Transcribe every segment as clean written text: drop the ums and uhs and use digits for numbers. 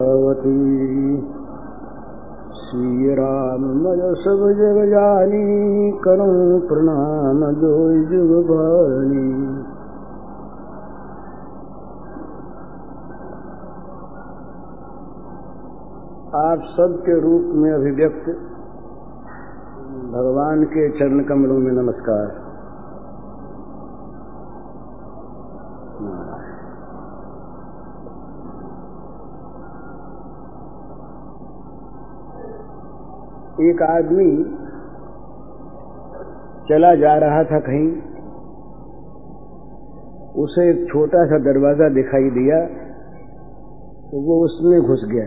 भगवती श्री राम मज सब जग जानी, करूं प्रणाम जो जुग भानी। आप सबके रूप में अभिव्यक्त भगवान के चरण कमलों में नमस्कार। एक आदमी चला जा रहा था कहीं, उसे एक छोटा सा दरवाजा दिखाई दिया तो वो उसमें घुस गया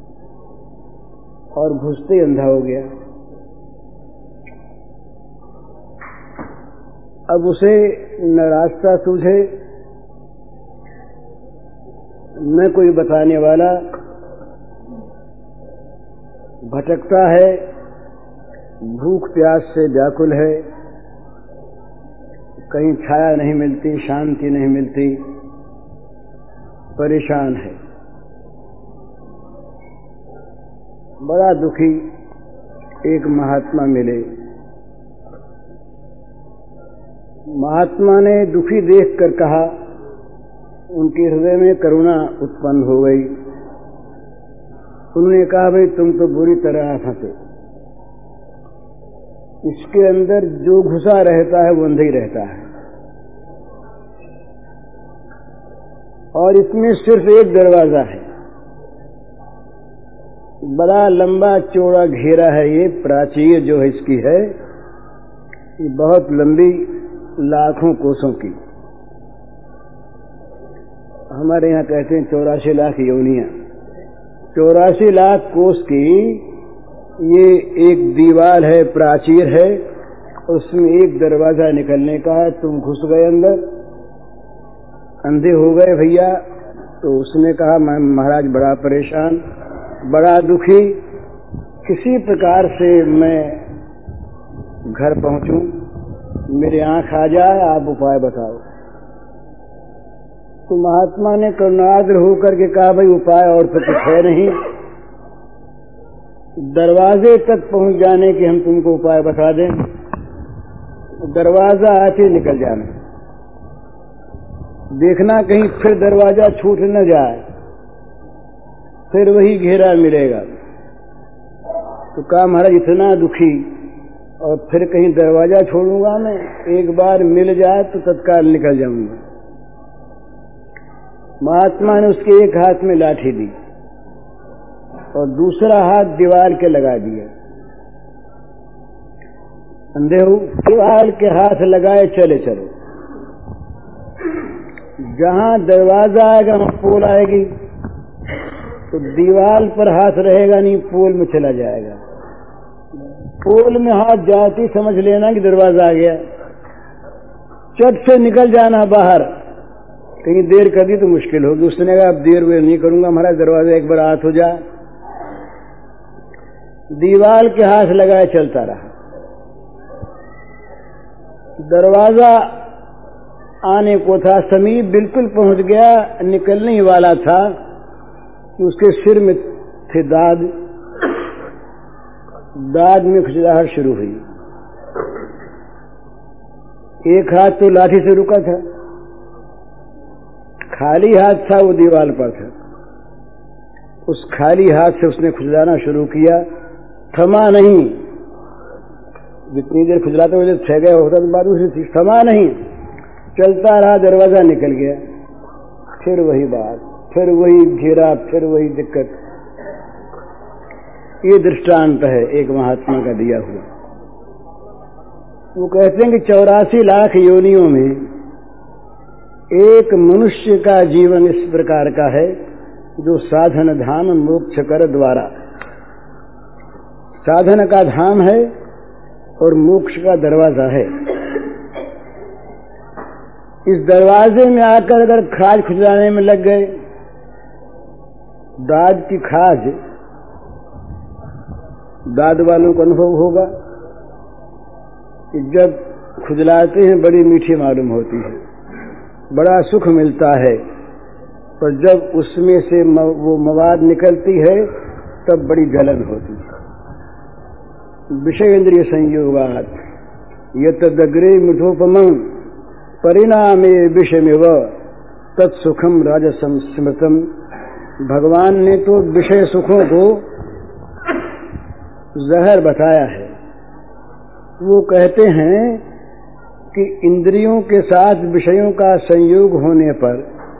और घुसते अंधा हो गया। अब उसे न रास्ता सूझे न कोई बताने वाला, भटकता है, भूख प्यास से व्याकुल है, कहीं छाया नहीं मिलती, शांति नहीं मिलती, परेशान है, बड़ा दुखी। एक महात्मा मिले। महात्मा ने दुखी देखकर कहा, उनके हृदय में करुणा उत्पन्न हो गई। उन्होंने कहा, भाई तुम तो बुरी तरह फंसे, इसके अंदर जो घुसा रहता है वो अंधा ही रहता है, और इसमें सिर्फ एक दरवाजा है, बड़ा लंबा चौड़ा घेरा है। ये प्राचीर जो है इसकी है, ये बहुत लंबी, लाखों कोसों की। हमारे यहाँ कहते हैं 84 लाख योनियां। 84 लाख कोस की ये एक दीवार है, प्राचीर है, उसमें एक दरवाजा निकलने का है। तुम घुस गए अंदर, अंधे हो गए भैया। तो उसने कहा, मैं महाराज बड़ा परेशान, बड़ा दुखी, किसी प्रकार से मैं घर पहुंचूं, मेरी आंख आ जाए, आप उपाय बताओ। तो महात्मा ने करुणाद्र होकर के कहा, भाई उपाय और तो कुछ है नहीं, दरवाजे तक पहुंच जाने के हम तुमको उपाय बता दें। दरवाजा आके निकल जाना, देखना कहीं फिर दरवाजा छूट न जाए, फिर वही घेरा मिलेगा। तो कहा, महाराज इतना दुखी और फिर कहीं दरवाजा छोड़ूंगा मैं? एक बार मिल जाए तो तत्काल निकल जाऊंगा। महात्मा ने उसके एक हाथ में लाठी दी और दूसरा हाथ दीवार के लगा दिया। अंधे हो, दीवार के हाथ लगाए चले चलो, जहां दरवाजा आएगा वहां पोल आएगी, तो दीवार पर हाथ रहेगा नहीं, पोल में चला जाएगा। पोल में हाथ जाती समझ लेना कि दरवाजा आ गया, चट से निकल जाना बाहर। कहीं देर कर दी तो मुश्किल होगी। उसने कहा, अब देर वे नहीं करूंगा महाराज, दरवाजा एक बार हाथ हो जाए। दीवार के हाथ लगाए चलता रहा। दरवाजा आने को था, समीप बिल्कुल पहुंच गया, निकलने ही वाला था कि उसके सिर में थे दाद। दाद में खिंचलाहट शुरू हुई। एक हाथ तो लाठी से रुका था, खाली हाथ था वो दीवार पर था। उस खाली हाथ से उसने खुजलाना शुरू किया, थमा नहीं। जितनी देर खुजलाते हुए ठह गया होता तो बात दूसरी थी, थमा नहीं, चलता रहा। दरवाजा निकल गया, फिर वही बात, फिर वही घेरा, फिर वही दिक्कत। ये दृष्टांत है एक महात्मा का दिया हुआ। वो कहते हैं कि 84 लाख योनियों में एक मनुष्य का जीवन इस प्रकार का है जो साधन धाम मोक्ष कर द्वारा, साधन का धाम है और मोक्ष का दरवाजा है। इस दरवाजे में आकर अगर खाज खुजलाने में लग गए, दाद की खाज, दाद वालों को अनुभव होगा कि जब खुजलाते हैं बड़ी मीठी मालूम होती है, बड़ा सुख मिलता है। पर जब उसमें से वो मवाद निकलती है तब बड़ी जलन होती है। विषयेंद्रिय संयोगात् यतदग्रे मिथोपमं परिणामे विषमेव तत्सुखम राजसं स्मृतम। भगवान ने तो विषय सुखों को जहर बताया है। वो कहते हैं कि इंद्रियों के साथ विषयों का संयोग होने पर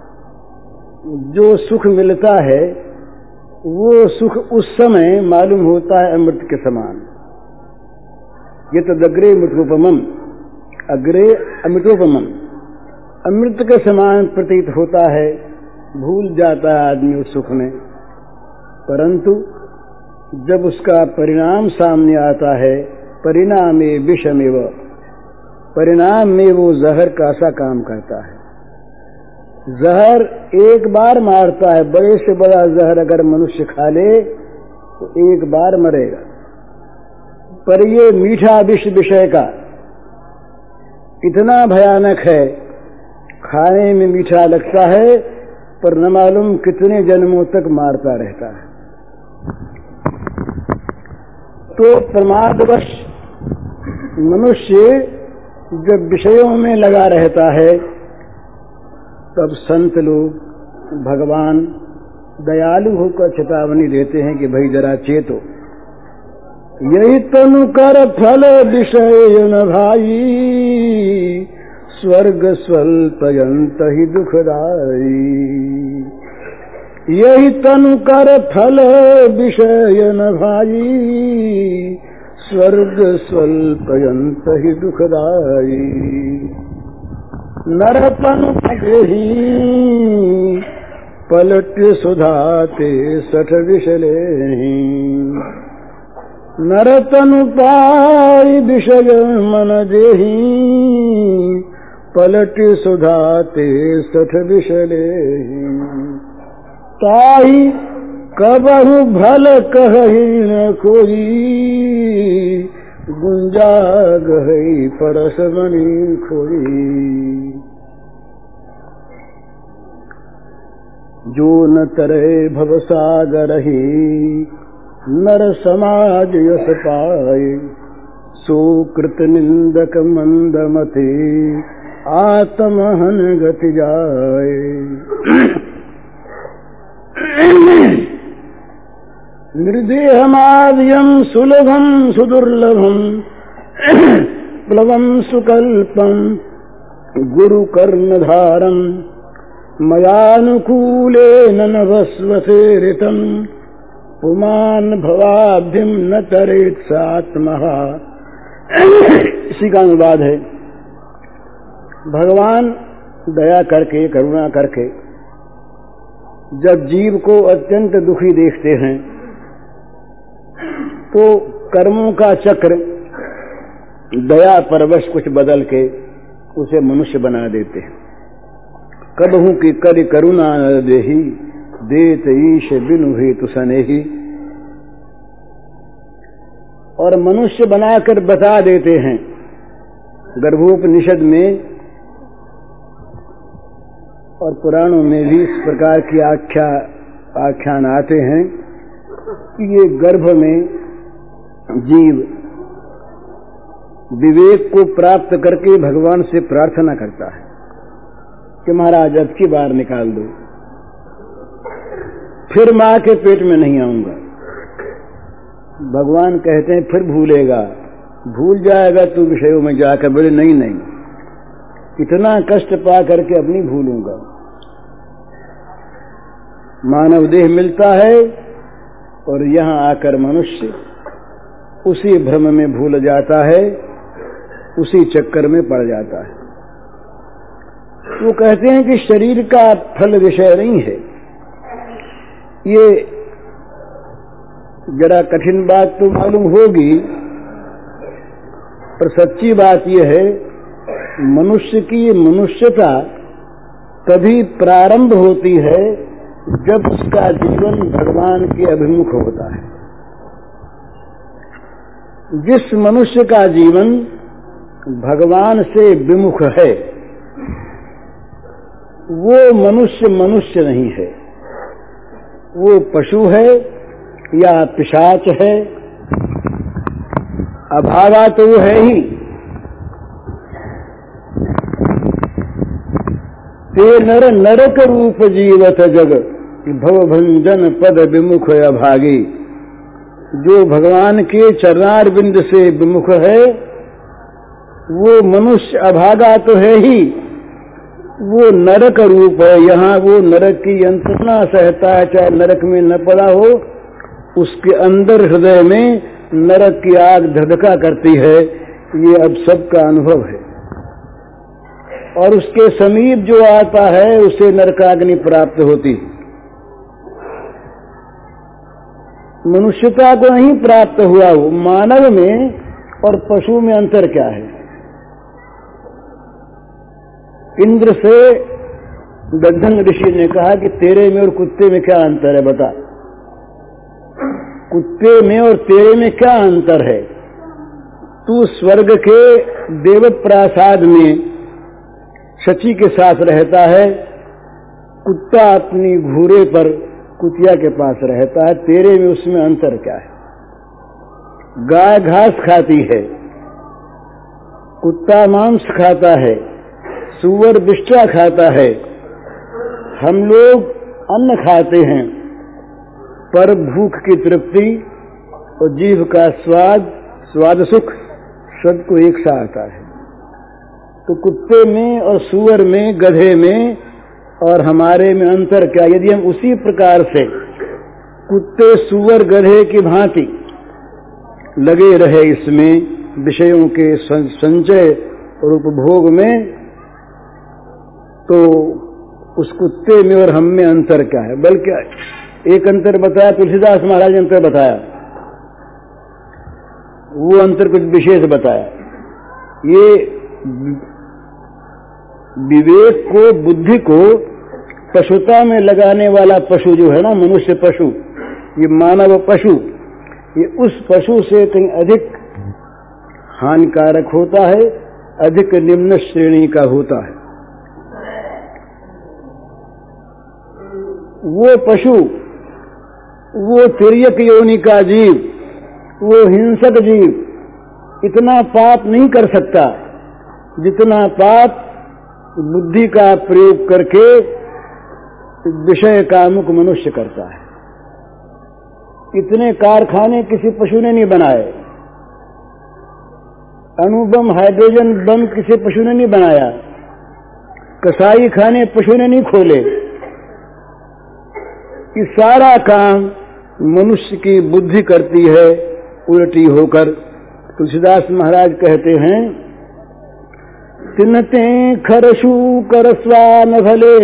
जो सुख मिलता है वो सुख उस समय मालूम होता है अमृत के समान। ये तो अग्रे अमृतोपमम, अग्रे अमृतोपमम, अमृत के समान प्रतीत होता है। भूल जाता है आदमी उस सुख में, परंतु जब उसका परिणाम सामने आता है, परिणामे विषमेव, परिणाम में वो जहर का सा काम करता है। जहर एक बार मारता है, बड़े से बड़ा जहर अगर मनुष्य खा ले तो एक बार मरेगा, पर ये मीठा विष विषय का इतना भयानक है, खाने में मीठा लगता है पर न मालूम कितने जन्मों तक मारता रहता है। तो प्रमादवश मनुष्य जब विषयों में लगा रहता है तब संत लोग, भगवान दयालु होकर चेतावनी देते हैं कि भाई जरा चेतो। यही तनु कर फल विषय न भाई, स्वर्ग स्वल्पयंत ही दुखदाई। यही तनु कर फल विषय न भाई, स्वर्ग स्वल्पयंत ही दुखदाई। नरतनु ही पलट सुधाते सठ विषले, नरतनु पाई विषय मन देही, पलट सुधाते सठ विषले। ताई कबहु भल कही न कोई, गुंजा गई परस बनी खोई। जो न तरे भवसागर ही, नर समाज यस पाए। सो कृत निंदक मंदमते, आत्महन गति जाए। निर्देहमाद्यं सुलभं सुदुर्लभं, प्लवं सुकल्पं गुरुकर्णधारं। मयानुकूलेन नभस्वसेरितं, पुमान् भवाब्धिं न तरेत् सात्मः। इसी का अनुवाद है। भगवान दया करके, करुणा करके जब जीव को अत्यंत दुखी देखते हैं तो कर्मों का चक्र दया परवश कुछ बदल के उसे मनुष्य बना देते हैं। कबहू की कर करुणा न देही, देत ईश बिनु हेतु सनेही। और मनुष्य बनाकर बता देते हैं। गर्भोपनिषद में और पुराणों में भी इस प्रकार की आख्यान आते हैं कि ये गर्भ में जीव विवेक को प्राप्त करके भगवान से प्रार्थना करता है कि महाराज अब की बार निकाल दो, फिर मां के पेट में नहीं आऊंगा। भगवान कहते हैं फिर भूलेगा, भूल जाएगा तू विषयों में जाकर। बोले नहीं नहीं, इतना कष्ट पा करके अब नहीं भूलूंगा। मानव देह मिलता है और यहां आकर मनुष्य उसी भ्रम में भूल जाता है, उसी चक्कर में पड़ जाता है। वो कहते हैं कि शरीर का फल विषय नहीं है। ये जरा कठिन बात तो मालूम होगी, पर सच्ची बात यह है, मनुष्य की मनुष्यता तभी प्रारंभ होती है जब उसका जीवन भगवान के अभिमुख होता है। जिस मनुष्य का जीवन भगवान से विमुख है वो मनुष्य मनुष्य नहीं है, वो पशु है या पिशाच है। अभागा तो वो है ही। ते नर नरक रूप जीवत जग, भवभंजन पद विमुख अभागी। जो भगवान के चरणार बिंद से विमुख है वो मनुष्य अभागा तो है ही, वो नरक रूप है। यहाँ वो नरक की यंत्रणा सहता है, चाहे नरक में न पड़ा हो, उसके अंदर हृदय में नरक की आग धधका करती है। ये अब सबका अनुभव है। और उसके समीप जो आता है उसे नरकाग्नि प्राप्त होती। मनुष्यता को नहीं प्राप्त हुआ हो। मानव में और पशु में अंतर क्या है? इंद्र से दग्धन ऋषि ने कहा कि तेरे में और कुत्ते में क्या अंतर है, बता। कुत्ते में और तेरे में क्या अंतर है? तू स्वर्ग के देव प्रासाद में शची के साथ रहता है, कुत्ता अपनी घूरे पर कुतिया के पास रहता है। तेरे में उसमें अंतर क्या है? गाय घास खाती है, कुत्ता मांस खाता है, सूअर बिष्टा खाता है। हम लोग अन्न खाते हैं पर भूख की तृप्ति और जीभ का स्वाद सुख सबको एक साथ आता है। तो कुत्ते में और सूअर में, गधे में और हमारे में अंतर क्या? यदि हम उसी प्रकार से कुत्ते सूअर गधे की भांति लगे रहे इसमें विषयों के संचय और उपभोग में, तो उस कुत्ते में और हम में अंतर क्या है? बल्कि एक अंतर बताया तुलसीदास महाराज ने, अंतर बताया। वो अंतर कुछ विशेष बताया। ये विवेक को, बुद्धि को पशुता में लगाने वाला पशु जो है ना, मनुष्य पशु, ये मानव पशु, ये उस पशु से कहीं अधिक हानिकारक होता है, अधिक निम्न श्रेणी का होता है। वो पशु, वो तिर्यक योनि का जीव, वो हिंसक जीव इतना पाप नहीं कर सकता जितना पाप बुद्धि का प्रयोग करके विषय कामुक मनुष्य करता है। इतने कारखाने किसी पशु ने नहीं बनाए, अणुबम हाइड्रोजन बम किसी पशु ने नहीं बनाया, कसाई खाने पशु ने नहीं खोले। ये सारा काम मनुष्य की बुद्धि करती है उल्टी होकर। तुलसीदास महाराज कहते हैं, तिन्हते खरसू कर स्वान भले,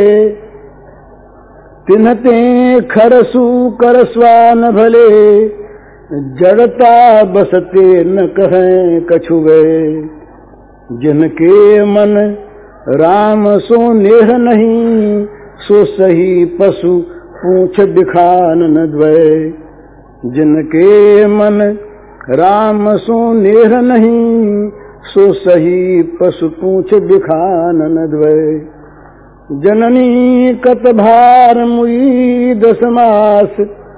तिन्हते खरसू कर स्वान भले, जड़ता बसते न कहें कछु गए। जिनके मन राम सो नेह नहीं, सो सही पशु पूछ दिखान न द्वय। जिनके मन राम सो नेह नहीं, सो सही पशु पूछ दिखान न द्वय। जननी कत भार मुई 10 मास,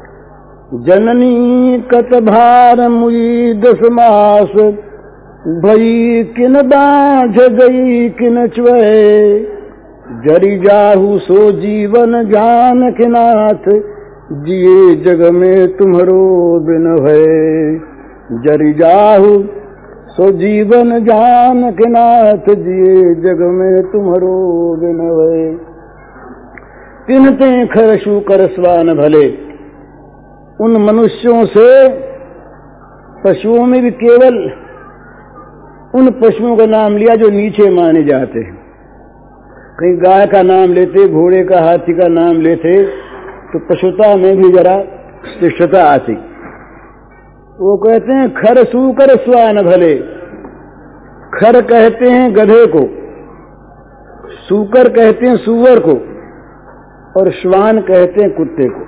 जननी कत भार मुई 10 मास। भई किन बाझ गई किन च्वय, जरि जाहु सो जीवन जान के नाथ। जिए जग में तुम्हारो बिन भय, जरि जाहु सो जीवन जान के नाथ। जिए जग में तुम्हारो बिन भय। तिन्हते खरसू कर स्वान भले, उन मनुष्यों से, पशुओं में भी केवल उन पशुओं का नाम लिया जो नीचे माने जाते हैं। कहीं गाय का नाम लेते, घोड़े का, हाथी का नाम लेते तो पशुता में भी जरा शिष्टता आती। वो कहते हैं खर सूकर स्वान भले। खर कहते हैं गधे को, सूकर कहते हैं सूअर को, और श्वान कहते हैं कुत्ते को।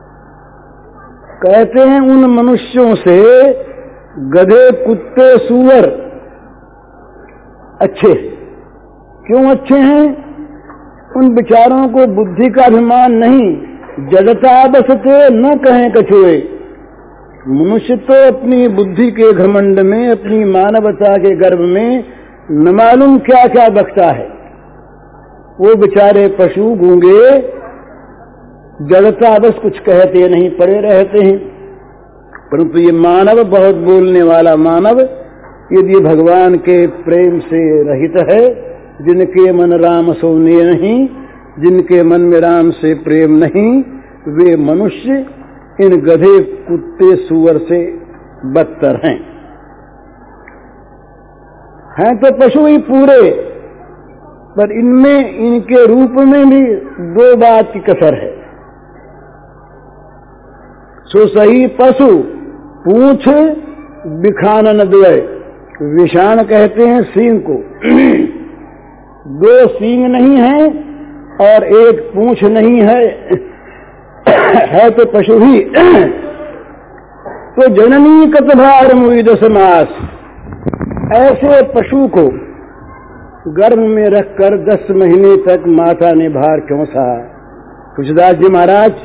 कहते हैं उन मनुष्यों से गधे, कुत्ते, सूअर अच्छे। क्यों अच्छे हैं? उन विचारों को बुद्धि का अभिमान नहीं, जड़ता बसते न कहें कछुए। मनुष्य तो अपनी बुद्धि के घमंड में, अपनी मानवता के गर्भ में न मालूम क्या क्या बकता है। वो बेचारे पशु गूंगे जड़ता बस कुछ कहते नहीं, पड़े रहते हैं। परंतु ये मानव, बहुत बोलने वाला मानव, यदि भगवान के प्रेम से रहित है, जिनके मन राम सोने नहीं, जिनके मन में राम से प्रेम नहीं, वे मनुष्य इन गधे कुत्ते सूअर से बदतर हैं तो पशु ही पूरे, पर इनमें, इनके रूप में भी दो बात की कसर है। सो सही पशु पूछ बिखानन द्वय, विषाण कहते हैं सींग को। दो सींग नहीं है और एक पूंछ नहीं है तो पशु ही। तो जननी कतभार मुई दसमास, ऐसे पशु को गर्भ में रखकर 10 महीने तक माता ने भार क्यों सहा। तुलसीदास जी महाराज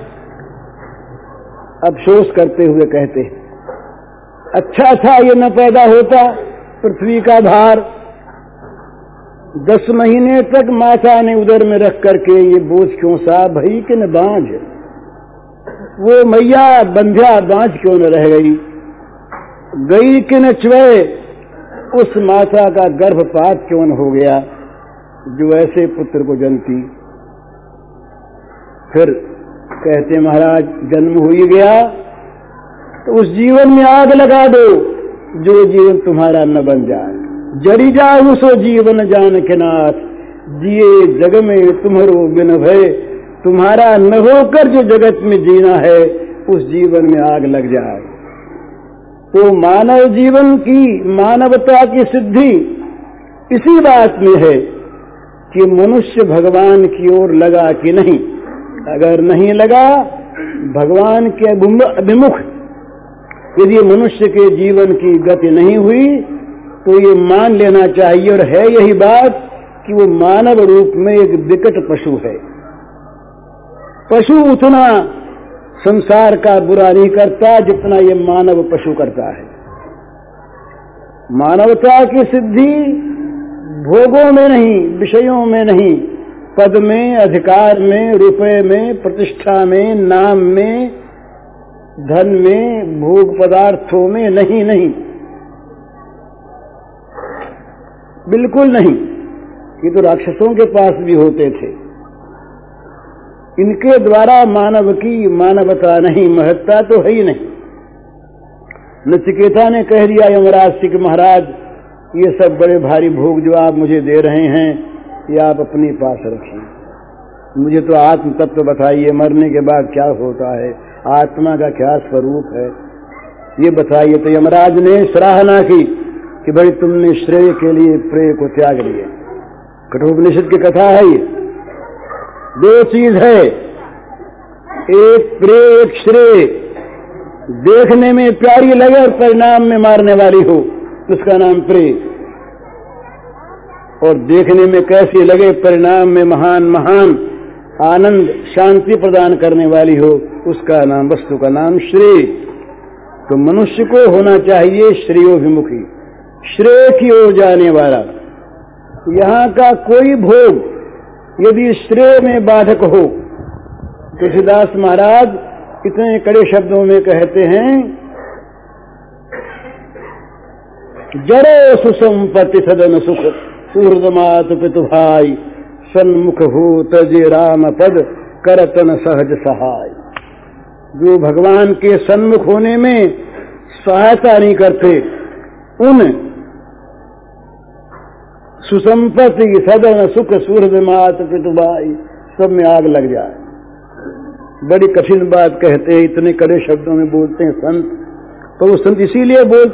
अफसोस करते हुए कहते हैं, अच्छा था ये न पैदा होता पृथ्वी का भार। 10 महीने तक माता ने उदर में रख करके ये बोझ क्यों सा भई कि न बांझ, वो मैया बंध्या बांझ क्यों न रह गई कि न च्वय, उस माता का गर्भपात क्यों न हो गया जो ऐसे पुत्र को जनती। फिर कहते महाराज, जन्म हो ही गया तो उस जीवन में आग लगा दो जो जीवन तुम्हारा न बन जाए। जड़ी जाओ सो जीवन जान के नाथ, जिए जग में तुम्हारो बिन भय, तुम्हारा न होकर जो जगत में जीना है उस जीवन में आग लग जाए। तो मानव जीवन की, मानवता की सिद्धि इसी बात में है कि मनुष्य भगवान की ओर लगा कि नहीं। अगर नहीं लगा, भगवान के अभिमुख यदि मनुष्य के जीवन की गति नहीं हुई, तो ये मान लेना चाहिए, और है यही बात, कि वो मानव रूप में एक विकट पशु है। पशु उतना संसार का बुरा नहीं करता जितना ये मानव पशु करता है। मानवता की सिद्धि भोगों में नहीं, विषयों में नहीं, पद में, अधिकार में, रुपए में, प्रतिष्ठा में, नाम में, धन में, भोग पदार्थों में नहीं, नहीं, बिल्कुल नहीं। ये तो राक्षसों के पास भी होते थे। इनके द्वारा मानव की मानवता नहीं, महत्ता तो है ही नहीं। नचिकेता ने कह दिया यमराज से कि महाराज, ये सब बड़े भारी भोग जो आप मुझे दे रहे हैं, ये आप अपने पास रखिए, मुझे तो आत्म तत्व बताइए, मरने के बाद क्या होता है, आत्मा का क्या स्वरूप है, ये बताइए। तो यमराज ने सराहना की कि भाई तुमने श्रेय के लिए प्रेय को त्याग लिए। कठोपनिषद की कथा है ये। दो चीज है, एक प्रेय, एक श्रेय। देखने में प्यारी लगे और परिणाम में मारने वाली हो, उसका नाम प्रेय। और देखने में कैसी लगे, परिणाम में महान महान आनंद, शांति प्रदान करने वाली हो, उसका नाम, वस्तु का नाम श्रेय। तो मनुष्य को होना चाहिए श्रेयोभिमुखी, श्रेय की ओर जाने वाला। यहाँ का कोई भोग यदि श्रेय में बाधक हो, तुलसीदास महाराज इतने कड़े शब्दों में कहते हैं, जड़े सुसंपत्ति सदन सुख, सुहृद मातु पितु भाई, सन्मुख हो तजे राम पद, करतन सहज सहाय। जो भगवान के सन्मुख होने में सहायता नहीं करते, उन सुसंपत्ति, सदन सुख, सुहृद मातु पितु भाई, सब में आग लग जाए। बड़ी कठिन बात कहते हैं, इतने कड़े शब्दों में बोलते हैं संत। तो वो संत इसीलिए बोलते